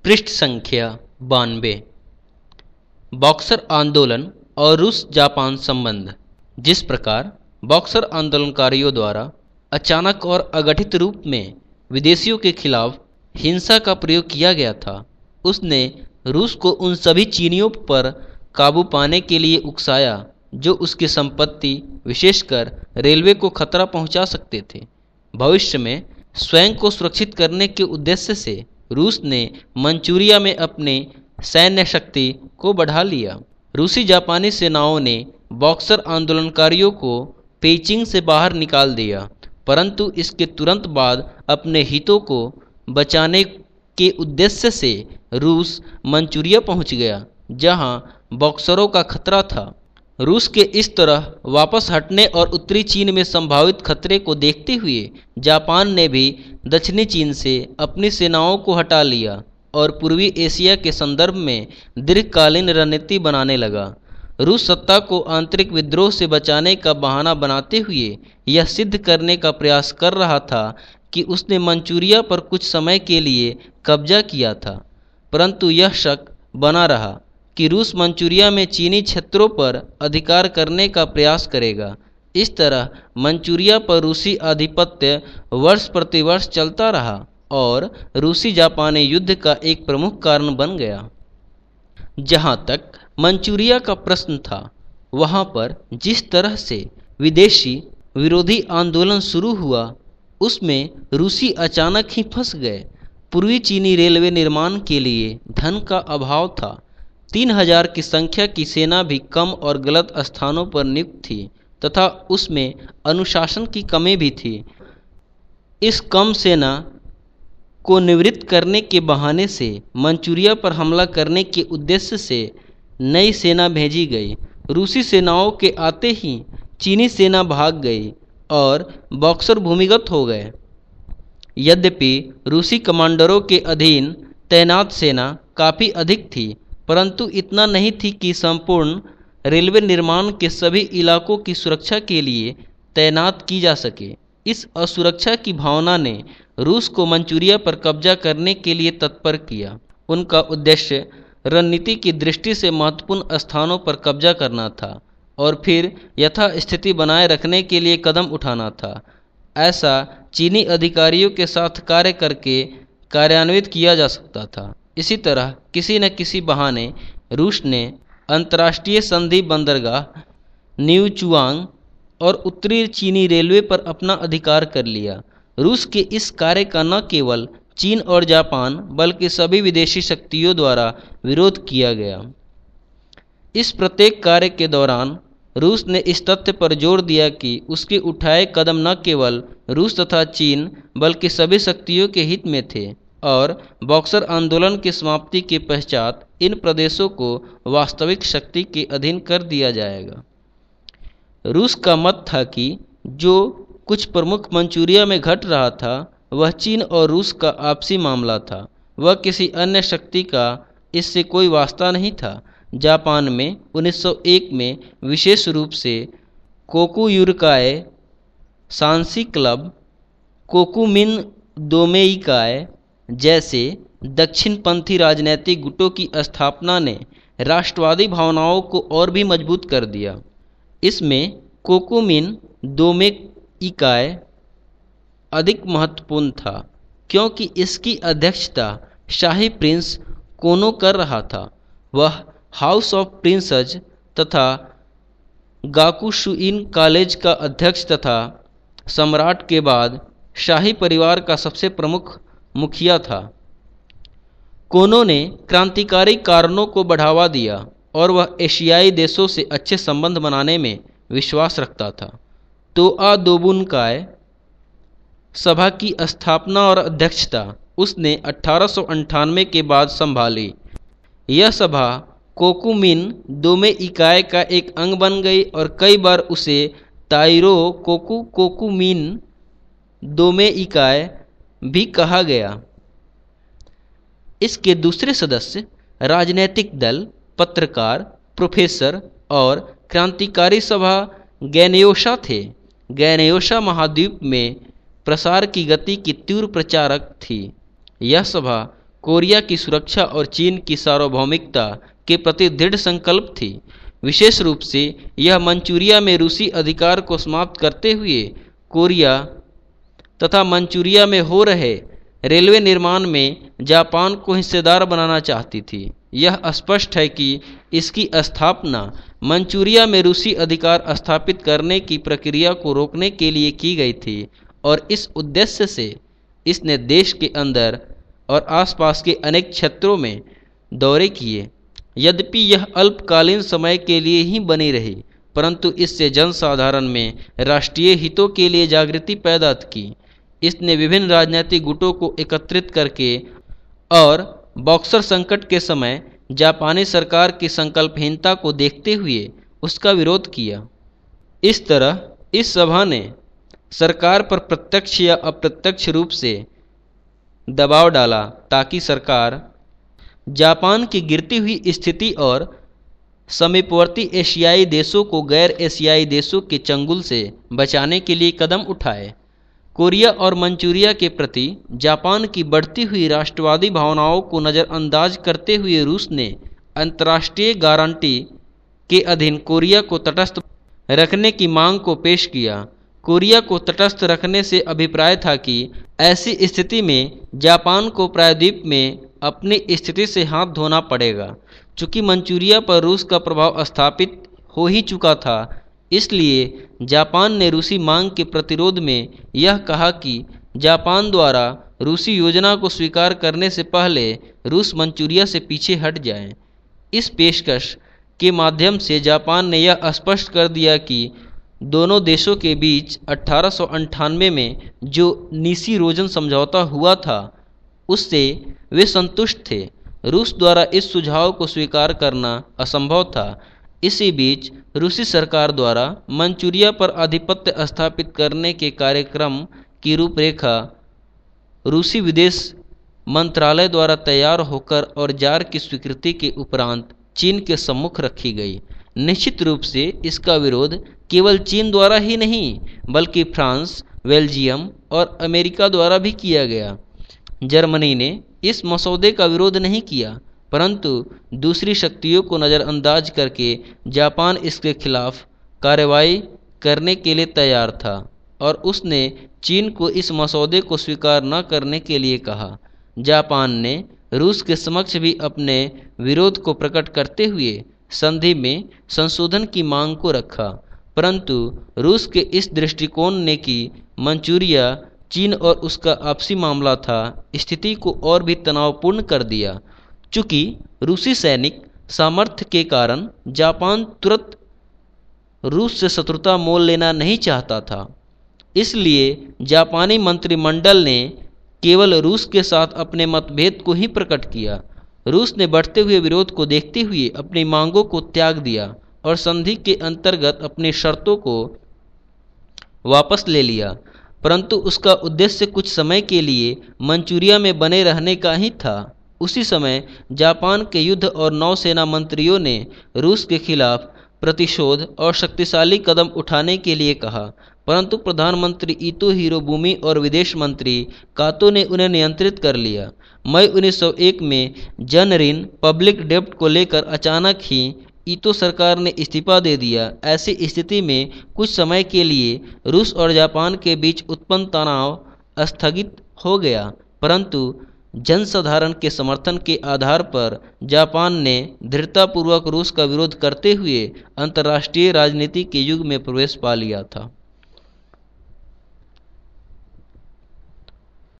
पृष्ठ संख्या 92। बॉक्सर आंदोलन और रूस जापान संबंध। जिस प्रकार बॉक्सर आंदोलनकारियों द्वारा अचानक और अगठित रूप में विदेशियों के खिलाफ हिंसा का प्रयोग किया गया था, उसने रूस को उन सभी चीनियों पर काबू पाने के लिए उकसाया जो उसकी संपत्ति विशेषकर रेलवे को खतरा पहुंचा सकते थे। भविष्य में स्वयं को सुरक्षित करने के उद्देश्य से रूस ने मंचूरिया में अपने सैन्य शक्ति को बढ़ा लिया। रूसी जापानी सेनाओं ने बॉक्सर आंदोलनकारियों को पेइचिंग से बाहर निकाल दिया, परंतु इसके तुरंत बाद अपने हितों को बचाने के उद्देश्य से रूस मंचूरिया पहुंच गया, जहां बॉक्सरों का खतरा था। रूस के इस तरह वापस हटने और उत्तरी चीन में संभावित खतरे को देखते हुए जापान ने भी दक्षिणी चीन से अपनी सेनाओं को हटा लिया और पूर्वी एशिया के संदर्भ में दीर्घकालीन रणनीति बनाने लगा। रूस सत्ता को आंतरिक विद्रोह से बचाने का बहाना बनाते हुए यह सिद्ध करने का प्रयास कर रहा था कि उसने मंचूरिया पर कुछ समय के लिए कब्जा किया था, परंतु यह शक बना रहा कि रूस मंचूरिया में चीनी क्षेत्रों पर अधिकार करने का प्रयास करेगा। इस तरह मंचूरिया पर रूसी आधिपत्य वर्ष प्रतिवर्ष चलता रहा और रूसी जापानी युद्ध का एक प्रमुख कारण बन गया। जहाँ तक मंचूरिया का प्रश्न था, वहाँ पर जिस तरह से विदेशी विरोधी आंदोलन शुरू हुआ, उसमें रूसी अचानक ही फंस गए। पूर्वी चीनी रेलवे निर्माण के लिए धन का अभाव था। 3000 की संख्या की सेना भी कम और गलत स्थानों पर नियुक्त थी तथा उसमें अनुशासन की कमी भी थी। इस कम सेना को निवृत्त करने के बहाने से मंचूरिया पर हमला करने के उद्देश्य से नई सेना भेजी गई। रूसी सेनाओं के आते ही चीनी सेना भाग गई और बॉक्सर भूमिगत हो गए। यद्यपि रूसी कमांडरों के अधीन तैनात सेना काफ़ी अधिक थी, परंतु इतना नहीं थी कि संपूर्ण रेलवे निर्माण के सभी इलाकों की सुरक्षा के लिए तैनात की जा सके। इस असुरक्षा की भावना ने रूस को मंचूरिया पर कब्जा करने के लिए तत्पर किया। उनका उद्देश्य रणनीति की दृष्टि से महत्वपूर्ण स्थानों पर कब्जा करना था और फिर यथास्थिति बनाए रखने के लिए कदम उठाना था। ऐसा चीनी अधिकारियों के साथ कार्य करके कार्यान्वित किया जा सकता था। इसी तरह किसी न किसी बहाने रूस ने अंतर्राष्ट्रीय संधि बंदरगाह न्यूचुआंग और उत्तरी चीनी रेलवे पर अपना अधिकार कर लिया। रूस के इस कार्य का न केवल चीन और जापान बल्कि सभी विदेशी शक्तियों द्वारा विरोध किया गया। इस प्रत्येक कार्य के दौरान रूस ने इस तथ्य पर जोर दिया कि उसके उठाए कदम न केवल रूस तथा चीन बल्कि सभी शक्तियों के हित में थे और बॉक्सर आंदोलन की समाप्ति के पश्चात इन प्रदेशों को वास्तविक शक्ति के अधीन कर दिया जाएगा। रूस का मत था कि जो कुछ प्रमुख मंचूरिया में घट रहा था वह चीन और रूस का आपसी मामला था, वह किसी अन्य शक्ति का इससे कोई वास्ता नहीं था। जापान में 1901 में विशेष रूप से कोकुयुरकाए सांसी क्लब, कोकुमिन दोमेइकाय जैसे दक्षिणपंथी राजनैतिक गुटों की स्थापना ने राष्ट्रवादी भावनाओं को और भी मजबूत कर दिया। इसमें कोकुमिन दोमेइकाय अधिक महत्वपूर्ण था क्योंकि इसकी अध्यक्षता शाही प्रिंस कोनो कर रहा था। वह हाउस ऑफ प्रिंसेस तथा गाकुशुइन कॉलेज का अध्यक्ष तथा सम्राट के बाद शाही परिवार का सबसे प्रमुख मुखिया था। कोनो ने क्रांतिकारी कारणों को बढ़ावा दिया और वह एशियाई देशों से अच्छे संबंध बनाने में विश्वास रखता था। तोआ दोबुनकाय सभा की स्थापना और अध्यक्षता उसने 1898 के बाद संभाली। यह सभा कोकुमिन दोमेइकाय का एक अंग बन गई और कई बार उसे ताइरो कोकुमिन दोमेइकाय भी कहा गया। इसके दूसरे सदस्य राजनैतिक दल, पत्रकार, प्रोफेसर और क्रांतिकारी सभा गैनयोशा थे। गैनयोशा महाद्वीप में प्रसार की गति की तीव्र प्रचारक थी। यह सभा कोरिया की सुरक्षा और चीन की सार्वभौमिकता के प्रति दृढ़ संकल्प थी। विशेष रूप से यह मंचूरिया में रूसी अधिकार को समाप्त करते हुए कोरिया तथा मंचूरिया में हो रहे रेलवे निर्माण में जापान को हिस्सेदार बनाना चाहती थी। यह स्पष्ट है कि इसकी स्थापना मंचूरिया में रूसी अधिकार स्थापित करने की प्रक्रिया को रोकने के लिए की गई थी और इस उद्देश्य से इसने देश के अंदर और आसपास के अनेक क्षेत्रों में दौरे किए। यद्यपि यह अल्पकालीन समय के लिए ही बनी रही, परंतु इससे जनसाधारण में राष्ट्रीय हितों के लिए जागृति पैदा की। इसने विभिन्न राजनीतिक गुटों को एकत्रित करके और बॉक्सर संकट के समय जापानी सरकार की संकल्पहीनता को देखते हुए उसका विरोध किया। इस तरह इस सभा ने सरकार पर प्रत्यक्ष या अप्रत्यक्ष रूप से दबाव डाला ताकि सरकार जापान की गिरती हुई स्थिति और समीपवर्ती एशियाई देशों को गैर एशियाई देशों के चंगुल से बचाने के लिए कदम उठाए। कोरिया और मंचूरिया के प्रति जापान की बढ़ती हुई राष्ट्रवादी भावनाओं को नज़रअंदाज करते हुए रूस ने अंतर्राष्ट्रीय गारंटी के अधीन कोरिया को तटस्थ रखने की मांग को पेश किया। कोरिया को तटस्थ रखने से अभिप्राय था कि ऐसी स्थिति में जापान को प्रायद्वीप में अपनी स्थिति से हाथ धोना पड़ेगा। चूँकि मंचूरिया पर रूस का प्रभाव स्थापित हो ही चुका था, इसलिए जापान ने रूसी मांग के प्रतिरोध में यह कहा कि जापान द्वारा रूसी योजना को स्वीकार करने से पहले रूस मंचूरिया से पीछे हट जाए। इस पेशकश के माध्यम से जापान ने यह स्पष्ट कर दिया कि दोनों देशों के बीच 1898 में जो निशी-रोजन समझौता हुआ था उससे वे संतुष्ट थे। रूस द्वारा इस सुझाव को स्वीकार करना असंभव था। इसी बीच रूसी सरकार द्वारा मंचूरिया पर आधिपत्य स्थापित करने के कार्यक्रम की रूपरेखा रूसी विदेश मंत्रालय द्वारा तैयार होकर और जार की स्वीकृति के उपरांत चीन के सम्मुख रखी गई। निश्चित रूप से इसका विरोध केवल चीन द्वारा ही नहीं बल्कि फ्रांस, बेल्जियम और अमेरिका द्वारा भी किया गया। जर्मनी ने इस मसौदे का विरोध नहीं किया, परंतु दूसरी शक्तियों को नज़रअंदाज करके जापान इसके खिलाफ कार्रवाई करने के लिए तैयार था और उसने चीन को इस मसौदे को स्वीकार न करने के लिए कहा। जापान ने रूस के समक्ष भी अपने विरोध को प्रकट करते हुए संधि में संशोधन की मांग को रखा, परंतु रूस के इस दृष्टिकोण ने कि मंचूरिया चीन और उसका आपसी मामला था, स्थिति को और भी तनावपूर्ण कर दिया। चूँकि रूसी सैनिक सामर्थ्य के कारण जापान तुरंत रूस से शत्रुता मोल लेना नहीं चाहता था, इसलिए जापानी मंत्रिमंडल ने केवल रूस के साथ अपने मतभेद को ही प्रकट किया। रूस ने बढ़ते हुए विरोध को देखते हुए अपनी मांगों को त्याग दिया और संधि के अंतर्गत अपनी शर्तों को वापस ले लिया, परंतु उसका उद्देश्य कुछ समय के लिए मंचूरिया में बने रहने का ही था। उसी समय जापान के युद्ध और नौसेना मंत्रियों ने रूस के खिलाफ प्रतिशोध और शक्तिशाली कदम उठाने के लिए कहा, परंतु प्रधानमंत्री ईतो हिरोबुमी और विदेश मंत्री कातो ने उन्हें नियंत्रित कर लिया। मई 1901 में जन ऋण पब्लिक डेब्ट को लेकर अचानक ही ईतो सरकार ने इस्तीफा दे दिया। ऐसी स्थिति में कुछ समय के लिए रूस और जापान के बीच उत्पन्न तनाव स्थगित हो गया, परंतु जनसाधारण के समर्थन के आधार पर जापान ने दृढ़तापूर्वक रूस का विरोध करते हुए अंतर्राष्ट्रीय राजनीति के युग में प्रवेश पा लिया था।